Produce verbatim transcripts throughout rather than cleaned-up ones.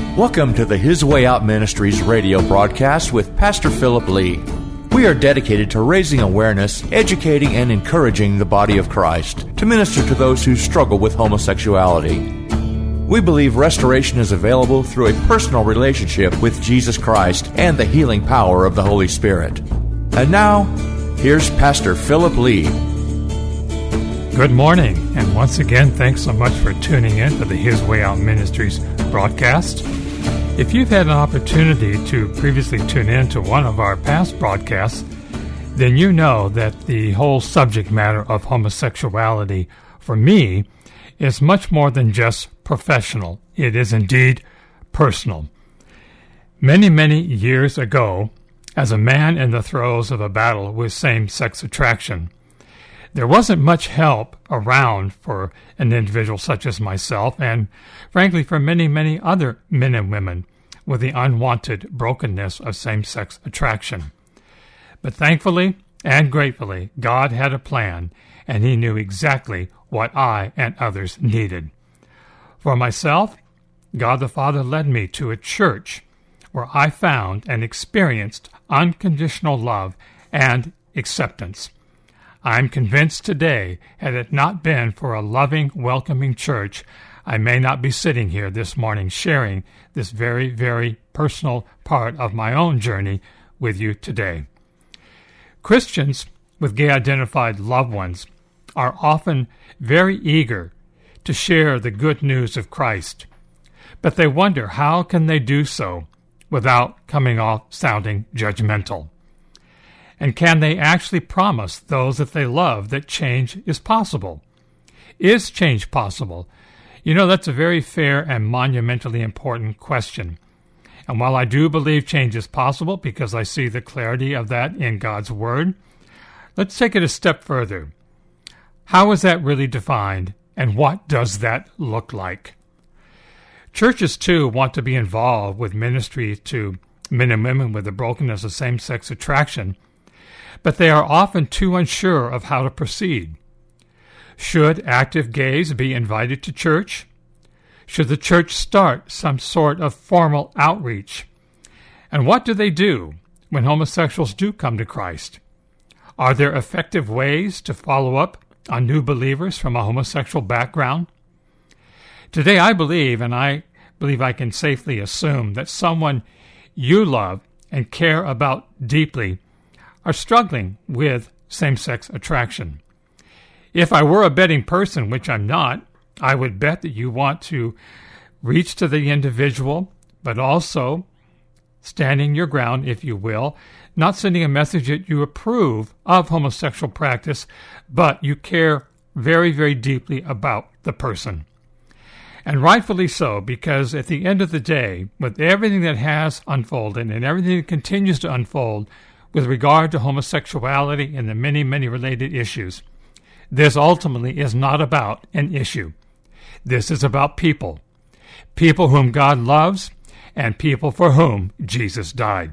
Welcome to the His Way Out Ministries radio broadcast with Pastor Philip Lee. We are dedicated to raising awareness, educating, and encouraging the body of Christ to minister to those who struggle with homosexuality. We believe restoration is available through a personal relationship with Jesus Christ and the healing power of the Holy Spirit. And now, here's Pastor Philip Lee. Good morning, and once again, thanks so much for tuning in to the His Way Out Ministries broadcast. If you've had an opportunity to previously tune in to one of our past broadcasts, then you know that the whole subject matter of homosexuality, for me, is much more than just professional. It is indeed personal. Many, many years ago, as a man in the throes of a battle with same-sex attraction, there wasn't much help around for an individual such as myself, and frankly for many, many other men and women with the unwanted brokenness of same-sex attraction. But thankfully and gratefully, God had a plan, and He knew exactly what I and others needed. For myself, God the Father led me to a church where I found and experienced unconditional love and acceptance. I'm convinced today, had it not been for a loving, welcoming church, I may not be sitting here this morning sharing this very, very personal part of my own journey with you today. Christians with gay-identified loved ones are often very eager to share the good news of Christ, but they wonder how can they do so without coming off sounding judgmental. And can they actually promise those that they love that change is possible? Is change possible? You know, that's a very fair and monumentally important question. And while I do believe change is possible because I see the clarity of that in God's Word, let's take it a step further. How is that really defined, and what does that look like? Churches, too, want to be involved with ministry to men and women with the brokenness of same-sex attraction, but they are often too unsure of how to proceed. Should active gays be invited to church? Should the church start some sort of formal outreach? And what do they do when homosexuals do come to Christ? Are there effective ways to follow up on new believers from a homosexual background? Today I believe, and I believe I can safely assume, that someone you love and care about deeply are struggling with same-sex attraction. If I were a betting person, which I'm not, I would bet that you want to reach to the individual, but also standing your ground, if you will, not sending a message that you approve of homosexual practice, but you care very, very deeply about the person. And rightfully so, because at the end of the day, with everything that has unfolded and everything that continues to unfold with regard to homosexuality and the many, many related issues, this ultimately is not about an issue. This is about people. People whom God loves and people for whom Jesus died.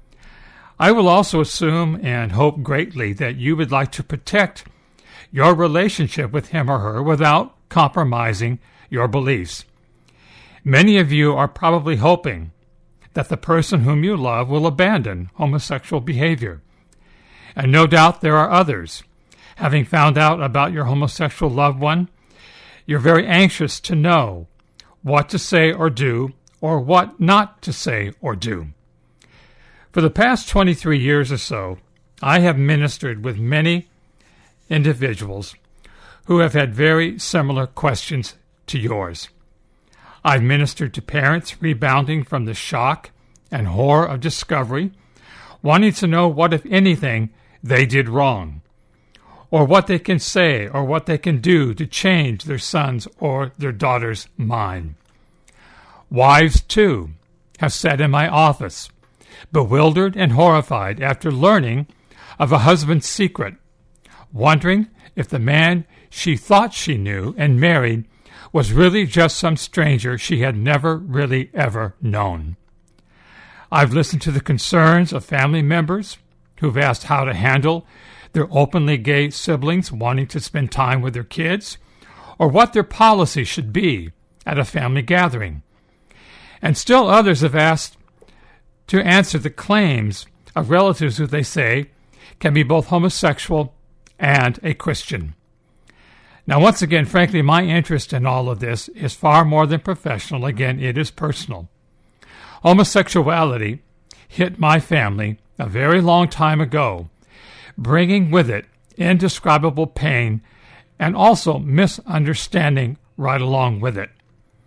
I will also assume and hope greatly that you would like to protect your relationship with him or her without compromising your beliefs. Many of you are probably hoping that the person whom you love will abandon homosexual behavior. And no doubt there are others. Having found out about your homosexual loved one, you're very anxious to know what to say or do, or what not to say or do. For the past twenty-three years or so, I have ministered with many individuals who have had very similar questions to yours. I've ministered to parents rebounding from the shock and horror of discovery, wanting to know what, if anything, they did wrong, or what they can say or what they can do to change their son's or their daughter's mind. Wives, too, have sat in my office, bewildered and horrified after learning of a husband's secret, wondering if the man she thought she knew and married was really just some stranger she had never really ever known. I've listened to the concerns of family members who've asked how to handle their openly gay siblings wanting to spend time with their kids, or what their policy should be at a family gathering. And still others have asked to answer the claims of relatives who they say can be both homosexual and a Christian. Now, once again, frankly, my interest in all of this is far more than professional. Again, it is personal. Homosexuality hit my family a very long time ago, bringing with it indescribable pain and also misunderstanding right along with it.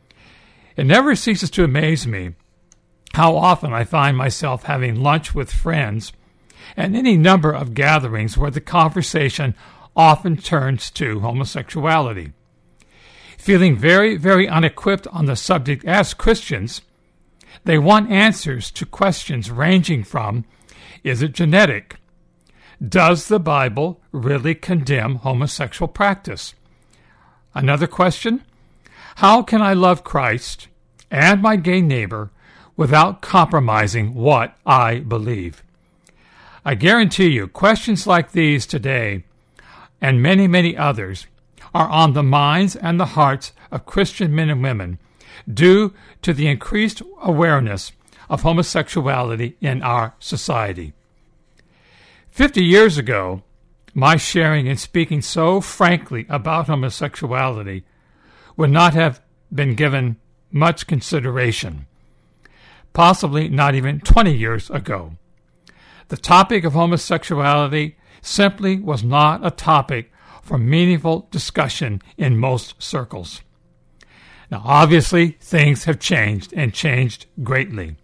It never ceases to amaze me how often I find myself having lunch with friends and any number of gatherings where the conversation often turns to homosexuality. Feeling very, very unequipped on the subject as Christians, they want answers to questions ranging from, is it genetic? Does the Bible really condemn homosexual practice? Another question, how can I love Christ and my gay neighbor without compromising what I believe? I guarantee you, questions like these today, and many, many others, are on the minds and the hearts of Christian men and women due to the increased awareness of homosexuality in our society. Fifty years ago, my sharing and speaking so frankly about homosexuality would not have been given much consideration, possibly not even twenty years ago. The topic of homosexuality simply was not a topic for meaningful discussion in most circles. Now, obviously, things have changed and changed greatly.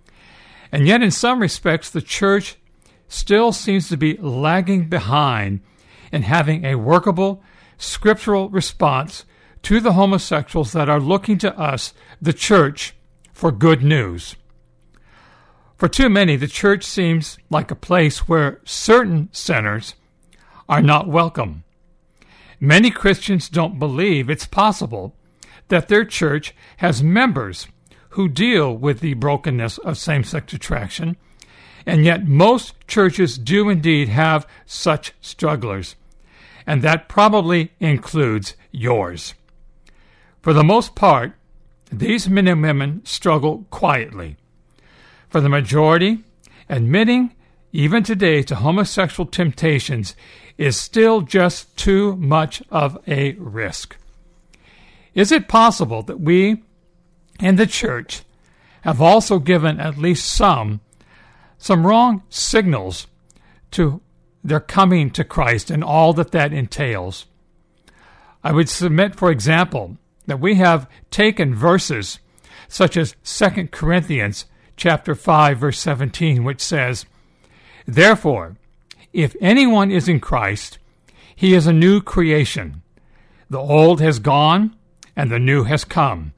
And yet, in some respects, the church still seems to be lagging behind in having a workable, scriptural response to the homosexuals that are looking to us, the church, for good news. For too many, the church seems like a place where certain sinners are not welcome. Many Christians don't believe it's possible that their church has members who deal with the brokenness of same-sex attraction, and yet most churches do indeed have such strugglers, and that probably includes yours. For the most part, these men and women struggle quietly. For the majority, admitting even today to homosexual temptations is still just too much of a risk. Is it possible that we in the church have also given at least some some wrong signals to their coming to Christ and all that that entails? I would submit, for example, that we have taken verses such as Second Corinthians chapter five, verse seventeen, which says, "Therefore, if anyone is in Christ, he is a new creation. The old has gone, and the new has come."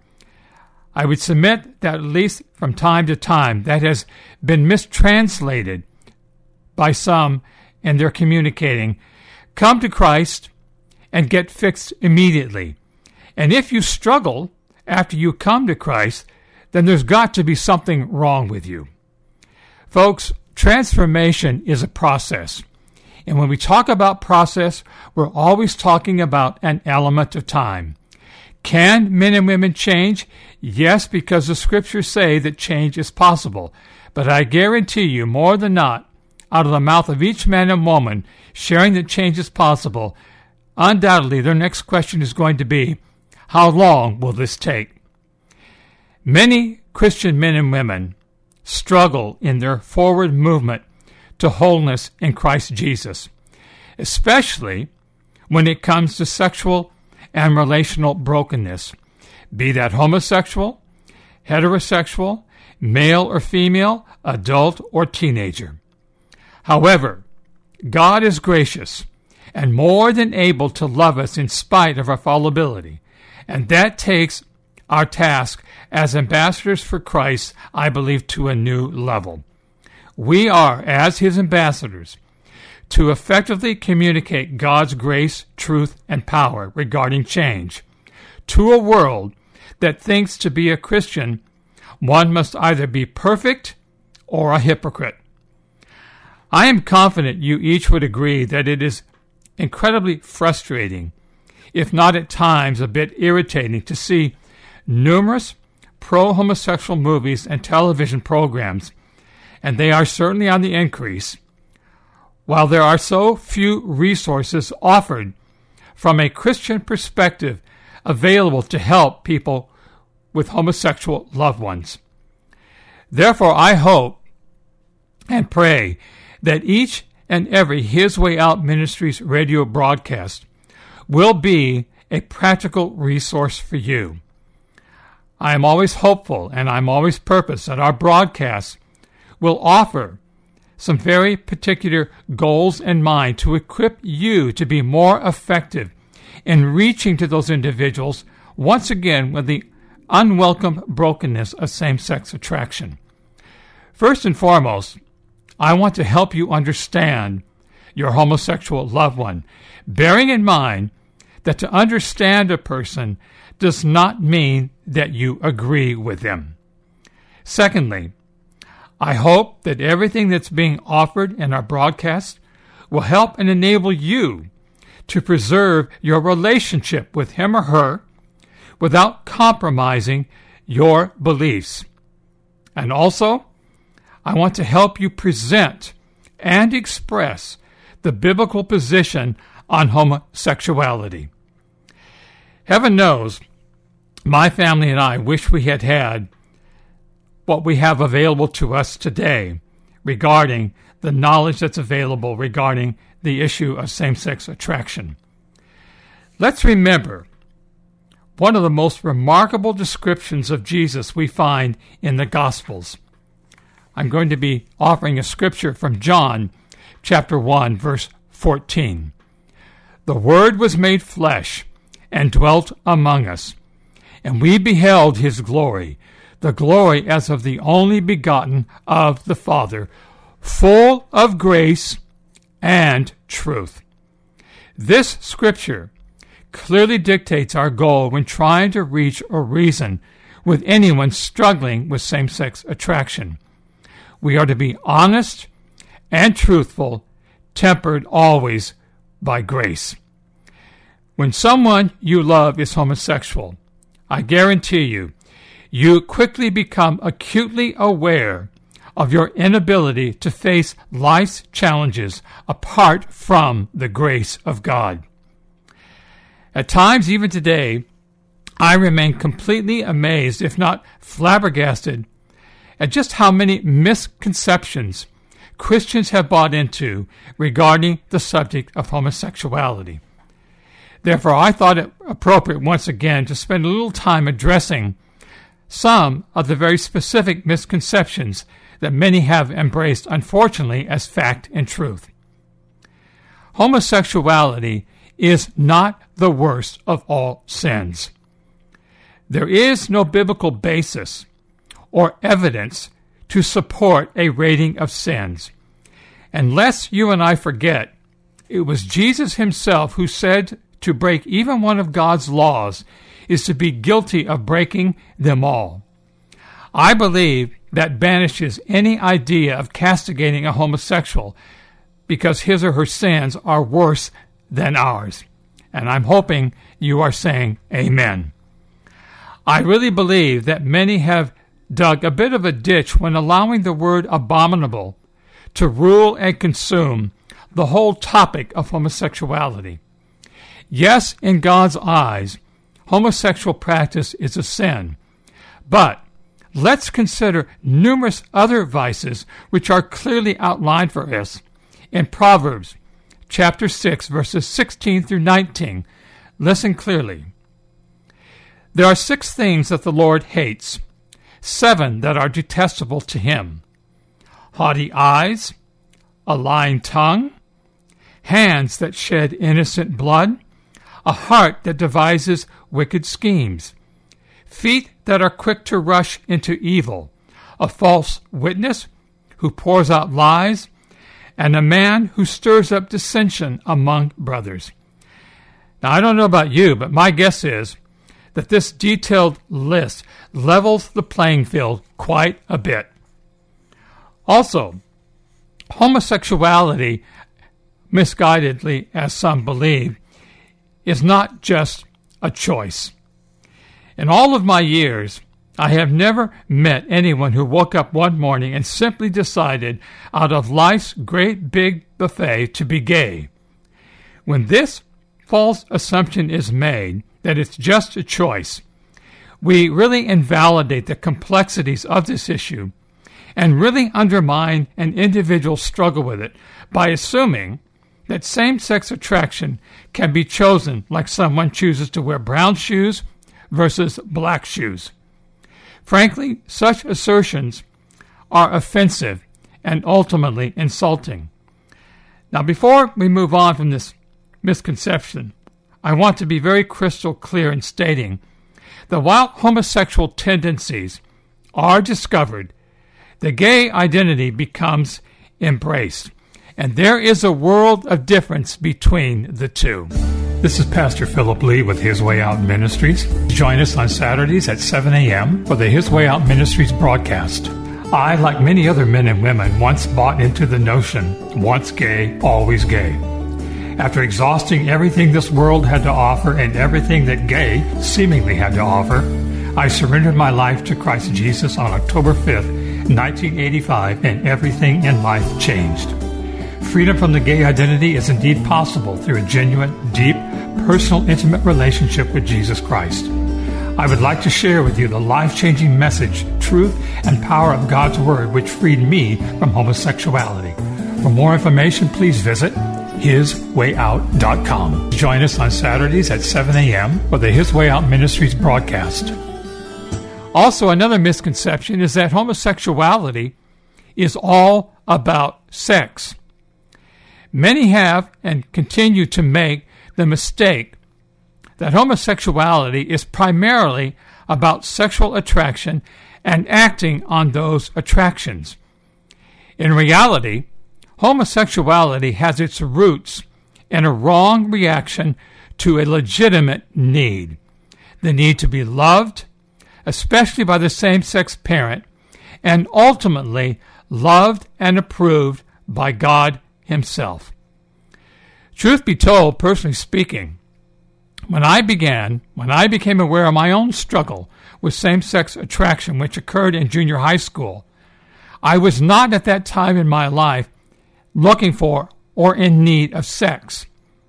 I would submit that at least from time to time that has been mistranslated by some in their communicating. Come to Christ and get fixed immediately. And if you struggle after you come to Christ, then there's got to be something wrong with you. Folks, transformation is a process. And when we talk about process, we're always talking about an element of time. Can men and women change? Yes, because the scriptures say that change is possible. But I guarantee you, more than not, out of the mouth of each man and woman sharing that change is possible, undoubtedly their next question is going to be, how long will this take? Many Christian men and women struggle in their forward movement to wholeness in Christ Jesus, especially when it comes to sexual and relational brokenness, be that homosexual, heterosexual, male or female, adult or teenager. However, God is gracious and more than able to love us in spite of our fallibility, and that takes our task as ambassadors for Christ, I believe, to a new level. We are, as his ambassadors, to effectively communicate God's grace, truth, and power regarding change to a world that thinks to be a Christian, one must either be perfect or a hypocrite. I am confident you each would agree that it is incredibly frustrating, if not at times a bit irritating, to see numerous pro-homosexual movies and television programs, and they are certainly on the increase, while there are so few resources offered from a Christian perspective available to help people with homosexual loved ones. Therefore, I hope and pray that each and every His Way Out Ministries radio broadcast will be a practical resource for you. I am always hopeful and I'm always purpose that our broadcasts will offer some very particular goals in mind to equip you to be more effective in reaching to those individuals, once again, with the unwelcome brokenness of same-sex attraction. First and foremost, I want to help you understand your homosexual loved one, bearing in mind that to understand a person does not mean that you agree with them. Secondly, I hope that everything that's being offered in our broadcast will help and enable you to preserve your relationship with him or her without compromising your beliefs. And also, I want to help you present and express the biblical position on homosexuality. Heaven knows, my family and I wish we had had what we have available to us today regarding the knowledge that's available regarding the issue of same-sex attraction. Let's remember one of the most remarkable descriptions of Jesus we find in the Gospels. I'm going to be offering a scripture from John chapter one, verse fourteen. The Word was made flesh and dwelt among us, and we beheld his glory, the glory as of the only begotten of the Father, full of grace and truth. This scripture clearly dictates our goal when trying to reach or reason with anyone struggling with same-sex attraction. We are to be honest and truthful, tempered always by grace. When someone you love is homosexual, I guarantee you, you quickly become acutely aware of your inability to face life's challenges apart from the grace of God. At times, even today, I remain completely amazed, if not flabbergasted, at just how many misconceptions Christians have bought into regarding the subject of homosexuality. Therefore, I thought it appropriate once again to spend a little time addressing some of the very specific misconceptions that many have embraced, unfortunately, as fact and truth. Homosexuality is not the worst of all sins. There is no biblical basis or evidence to support a rating of sins. Unless you and I forget, it was Jesus himself who said to break even one of God's laws is to be guilty of breaking them all. I believe that banishes any idea of castigating a homosexual because his or her sins are worse than ours. And I'm hoping you are saying amen. I really believe that many have dug a bit of a ditch when allowing the word abominable to rule and consume the whole topic of homosexuality. Yes, in God's eyes, homosexual practice is a sin. But let's consider numerous other vices which are clearly outlined for us in Proverbs chapter six, verses sixteen through nineteen. Listen clearly. There are six things that the Lord hates, seven that are detestable to him: haughty eyes, a lying tongue, hands that shed innocent blood, a heart that devises wicked schemes, feet that are quick to rush into evil, a false witness who pours out lies, and a man who stirs up dissension among brothers. Now, I don't know about you, but my guess is that this detailed list levels the playing field quite a bit. Also, homosexuality, misguidedly as some believe, is not just a choice. In all of my years I have never met anyone who woke up one morning and simply decided out of life's great big buffet to be gay. When this false assumption is made that it's just a choice, we really invalidate the complexities of this issue and really undermine an individual's struggle with it by assuming that same-sex attraction can be chosen like someone chooses to wear brown shoes versus black shoes. Frankly, such assertions are offensive and ultimately insulting. Now, before we move on from this misconception, I want to be very crystal clear in stating that while homosexual tendencies are discovered, the gay identity becomes embraced, and there is a world of difference between the two. This is Pastor Philip Lee with His Way Out Ministries. Join us on Saturdays at seven a.m. for the His Way Out Ministries broadcast. I, like many other men and women, once bought into the notion, once gay, always gay. After exhausting everything this world had to offer and everything that gay seemingly had to offer, I surrendered my life to Christ Jesus on October fifth, nineteen eighty-five, and everything in life changed. Freedom from the gay identity is indeed possible through a genuine, deep, personal, intimate relationship with Jesus Christ. I would like to share with you the life-changing message, truth, and power of God's Word which freed me from homosexuality. For more information, please visit his way out dot com. Join us on Saturdays at seven a.m. for the His Way Out Ministries broadcast. Also, another misconception is that homosexuality is all about sex. Many have and continue to make the mistake that homosexuality is primarily about sexual attraction and acting on those attractions. In reality, homosexuality has its roots in a wrong reaction to a legitimate need, the need to be loved, especially by the same-sex parent, and ultimately loved and approved by God Himself. Truth be told, personally speaking, when I began, when I became aware of my own struggle with same-sex attraction, which occurred in junior high school, I was not at that time in my life looking for or in need of sex.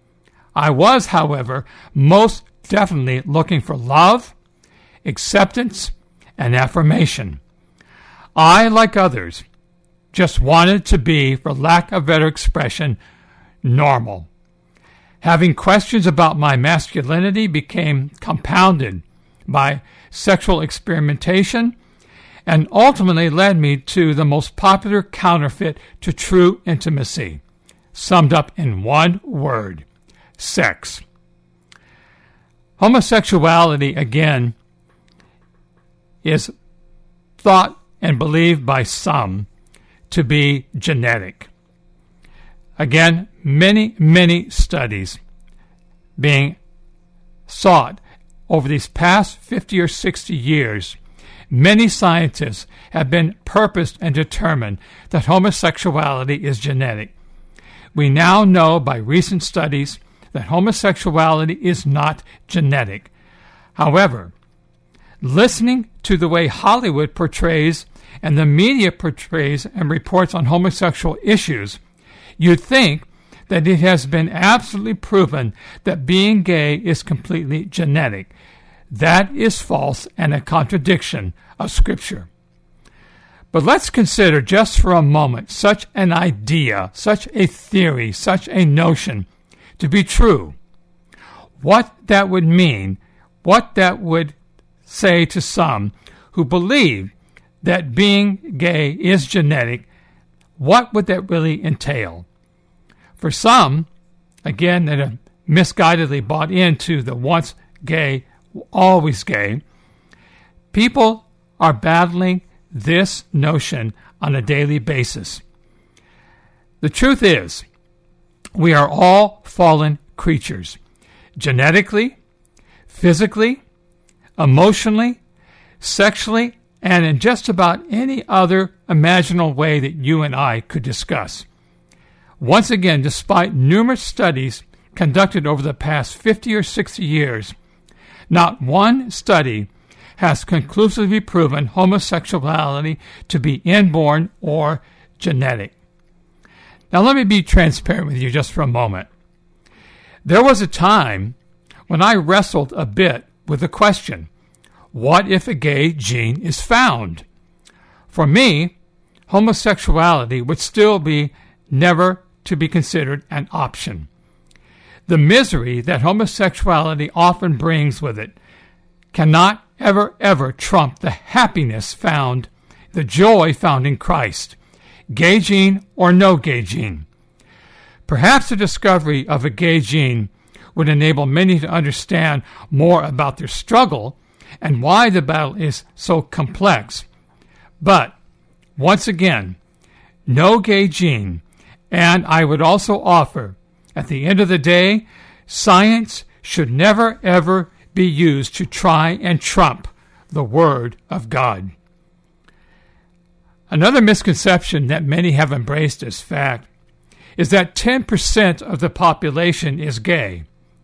I was, however, most definitely looking for love, acceptance, and affirmation. I, like others, just wanted to be, for lack of better expression, normal. Having questions about my masculinity became compounded by sexual experimentation and ultimately led me to the most popular counterfeit to true intimacy, summed up in one word: sex. Homosexuality, again, is thought and believed by some to be genetic. Again, many, many studies being sought over these past fifty or sixty years. Many scientists have been purposed and determined that homosexuality is genetic. We now know by recent studies that homosexuality is not genetic. However, listening to the way Hollywood portrays and the media portrays and reports on homosexual issues, you'd think that it has been absolutely proven that being gay is completely genetic. That is false and a contradiction of Scripture. But let's consider just for a moment such an idea, such a theory, such a notion to be true. What that would mean, what that would say to some who believe that being gay is genetic, what would that really entail? For some, again, that have misguidedly bought into the once gay, always gay, people are battling this notion on a daily basis. The truth is, we are all fallen creatures, genetically, physically, emotionally, sexually, and in just about any other imaginable way that you and I could discuss. Once again, despite numerous studies conducted over the past fifty or sixty years, not one study has conclusively proven homosexuality to be inborn or genetic. Now let me be transparent with you just for a moment. There was a time when I wrestled a bit with the question, what if a gay gene is found? For me, homosexuality would still be never to be considered an option. The misery that homosexuality often brings with it cannot ever, ever trump the happiness found, the joy found in Christ, gay gene or no gay gene. Perhaps the discovery of a gay gene would enable many to understand more about their struggle and why the battle is so complex. But, once again, no gay gene, and I would also offer, at the end of the day, science should never ever be used to try and trump the Word of God. Another misconception that many have embraced as fact is that ten percent of the population is gay.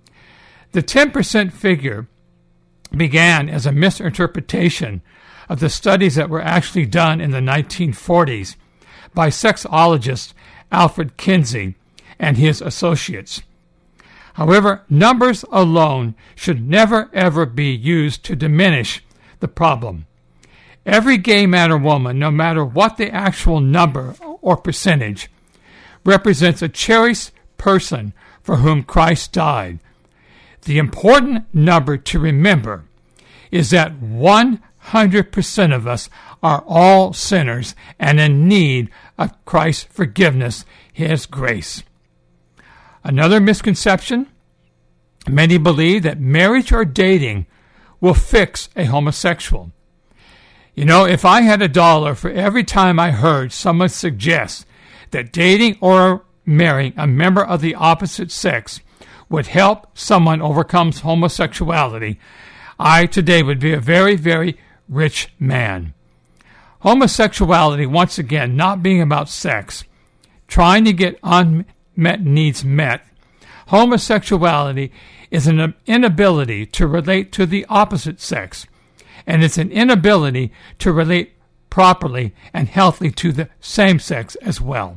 The ten percent figure began as a misinterpretation of the studies that were actually done in the nineteen forties by sexologist Alfred Kinsey and his associates. However, numbers alone should never ever be used to diminish the problem. Every gay man or woman, no matter what the actual number or percentage, represents a cherished person for whom Christ died. The important number to remember is that one hundred percent of us are all sinners and in need of Christ's forgiveness, His grace. Another misconception, many believe that marriage or dating will fix a homosexual. You know, if I had a dollar for every time I heard someone suggest that dating or marrying a member of the opposite sex would help someone overcome homosexuality, I today would be a very, very rich man. Homosexuality, once again, not being about sex, trying to get unmet needs met. Homosexuality is an inability to relate to the opposite sex, and it's an inability to relate properly and healthily to the same sex as well.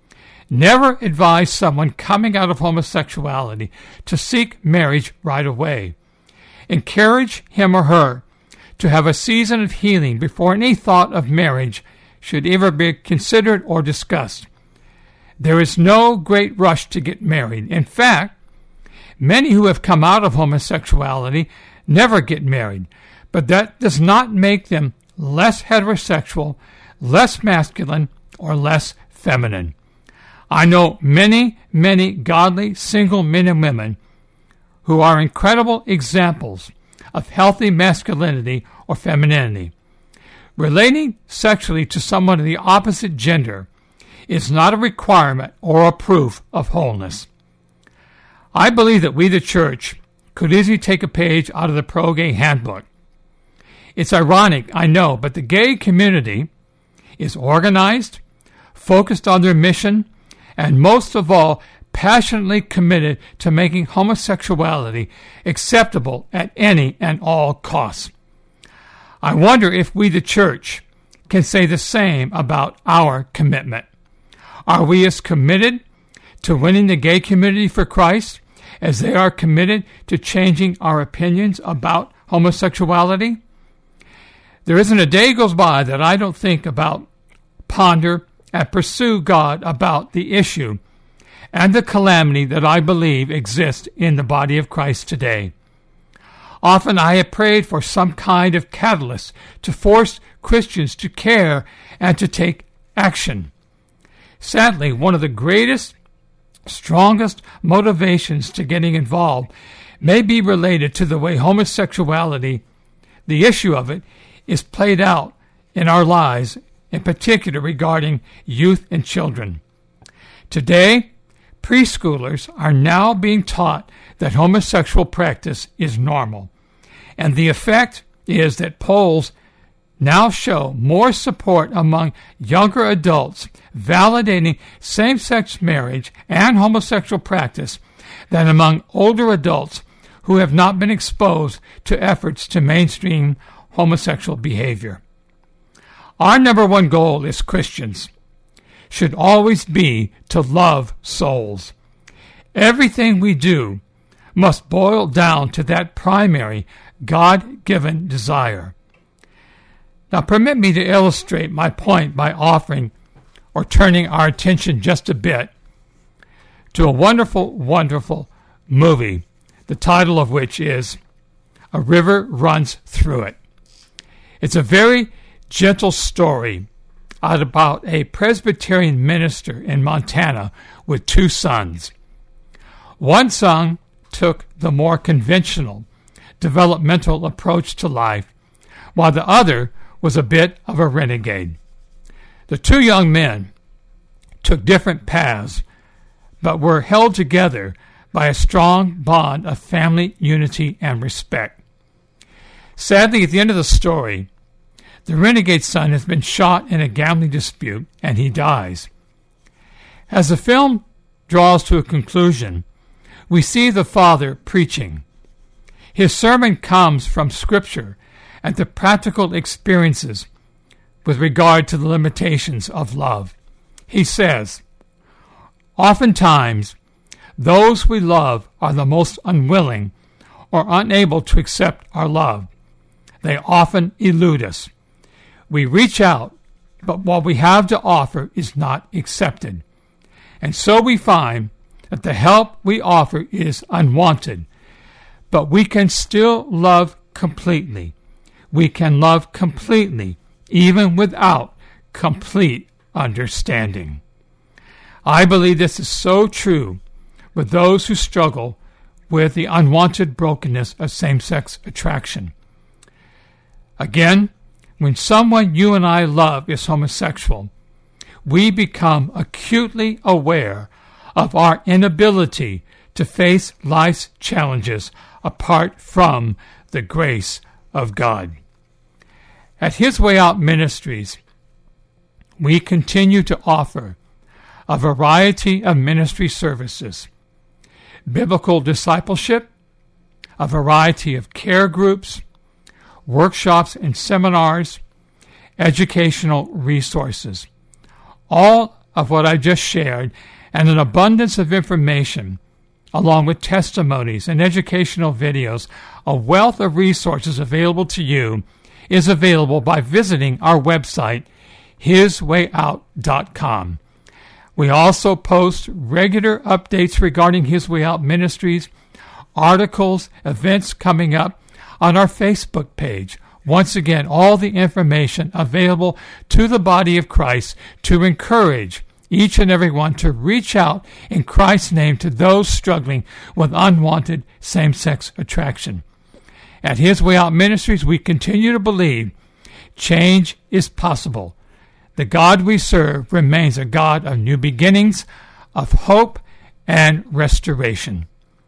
Never advise someone coming out of homosexuality to seek marriage right away. Encourage him or her to have a season of healing before any thought of marriage should ever be considered or discussed. There is no great rush to get married. In fact, many who have come out of homosexuality never get married, but that does not make them less heterosexual, less masculine, or less feminine. I know many, many godly single men and women who are incredible examples of healthy masculinity or femininity. Relating sexually to someone of the opposite gender is not a requirement or a proof of wholeness. I believe that we, the church, could easily take a page out of the pro-gay handbook. It's ironic, I know, but the gay community is organized, focused on their mission, and most of all, passionately committed to making homosexuality acceptable at any and all costs. I wonder if we, the church, can say the same about our commitment. Are we as committed to winning the gay community for Christ as they are committed to changing our opinions about homosexuality? There isn't a day goes by that I don't think about, ponder, and pursue God about the issue and the calamity that I believe exists in the body of Christ today. Often I have prayed for some kind of catalyst to force Christians to care and to take action. Sadly, one of the greatest, strongest motivations to getting involved may be related to the way homosexuality, the issue of it, is played out in our lives, in particular regarding youth and children. Today, preschoolers are now being taught that homosexual practice is normal, and the effect is that polls now show more support among younger adults validating same-sex marriage and homosexual practice than among older adults who have not been exposed to efforts to mainstream homosexual behavior. Our number one goal as Christians should always be to love souls. Everything we do must boil down to that primary God-given desire. Now, permit me to illustrate my point by offering or turning our attention just a bit to a wonderful, wonderful movie, the title of which is A River Runs Through It. It's a very gentle story about a Presbyterian minister in Montana with two sons. One son took the more conventional, developmental approach to life, while the other was a bit of a renegade. The two young men took different paths, but were held together by a strong bond of family unity and respect. Sadly, at the end of the story, the renegade son has been shot in a gambling dispute, and he dies. As the film draws to a conclusion, we see the father preaching. His sermon comes from Scripture and the practical experiences with regard to the limitations of love. He says, "Oftentimes, those we love are the most unwilling or unable to accept our love. They often elude us. We reach out, but what we have to offer is not accepted. And so we find that the help we offer is unwanted, but we can still love completely. We can love completely, even without complete understanding." I believe this is so true with those who struggle with the unwanted brokenness of same-sex attraction. Again, when someone you and I love is homosexual, we become acutely aware of our inability to face life's challenges apart from the grace of God. At His Way Out Ministries, we continue to offer a variety of ministry services: biblical discipleship, a variety of care groups, workshops and seminars, educational resources. All of what I just shared and an abundance of information, along with testimonies and educational videos, a wealth of resources available to you, is available by visiting our website, his way out dot com. We also post regular updates regarding His Way Out Ministries, articles, events coming up on our Facebook page. Once again, all the information available to the body of Christ to encourage each and every one to reach out in Christ's name to those struggling with unwanted same-sex attraction. At His Way Out Ministries, we continue to believe change is possible. The God we serve remains a God of new beginnings, of hope, and restoration.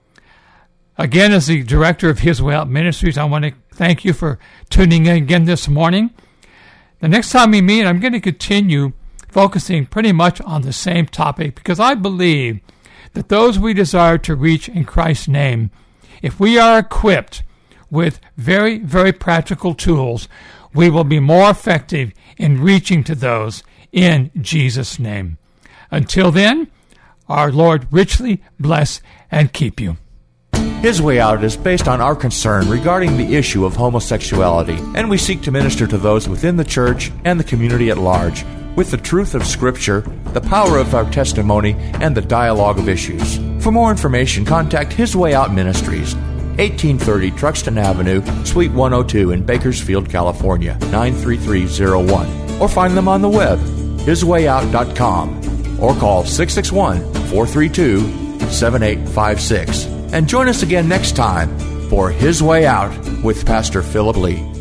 Again, as the director of His Way Out Ministries, I want to thank you for tuning in again this morning. The next time we meet, I'm going to continue focusing pretty much on the same topic, because I believe that those we desire to reach in Christ's name, if we are equipped with very, very practical tools, we will be more effective in reaching to those in Jesus' name. Until then, our Lord richly bless and keep you. His Way Out is based on our concern regarding the issue of homosexuality, and we seek to minister to those within the church and the community at large with the truth of Scripture, the power of our testimony, and the dialogue of issues. For more information, contact His Way Out Ministries, eighteen thirty Truxton Avenue, Suite one oh two in Bakersfield, California, nine three three zero one. Or find them on the web, his way out dot com, or call six six one, four three two, seven eight five six. And join us again next time for His Way Out with Pastor Philip Lee.